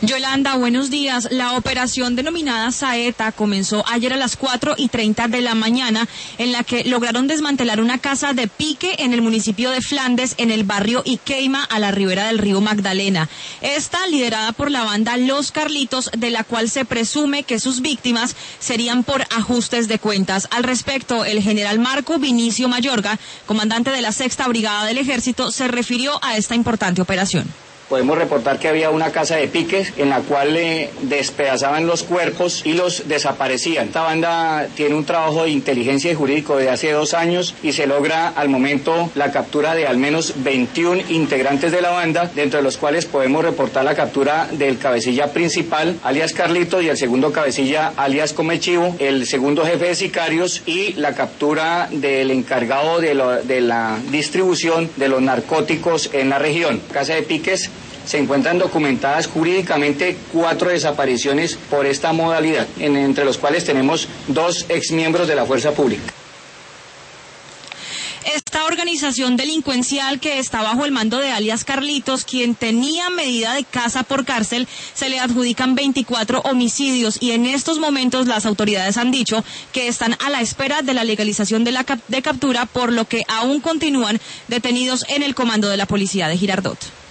Yolanda, buenos días. La operación denominada Saeta comenzó ayer a las 4:30 de la mañana, en la que lograron desmantelar una casa de pique en el municipio de Flandes, en el barrio Iqueima, a la ribera del río Magdalena. Esta liderada por la banda Los Carlitos, de la cual se presume que sus víctimas serían por ajustes de cuentas. Al respecto, el general Marco Vinicio Mayorga, comandante de la 6ª Brigada del Ejército, se refirió a esta importante operación. Podemos reportar que había una casa de piques en la cual despedazaban los cuerpos y los desaparecían. Esta banda tiene un trabajo de inteligencia y jurídico de hace 2 años y se logra al momento la captura de al menos 21 integrantes de la banda, dentro de los cuales podemos reportar la captura del cabecilla principal, alias Carlito, y el segundo cabecilla, alias Comechivo, el segundo jefe de sicarios, y la captura del encargado de la distribución de los narcóticos en la región. Casa de piques. Se encuentran documentadas jurídicamente 4 desapariciones por esta modalidad, entre los cuales tenemos 2 exmiembros de la fuerza pública. Esta organización delincuencial, que está bajo el mando de alias Carlitos, quien tenía medida de casa por cárcel, se le adjudican 24 homicidios, y en estos momentos las autoridades han dicho que están a la espera de la legalización de captura, por lo que aún continúan detenidos en el comando de la policía de Girardot.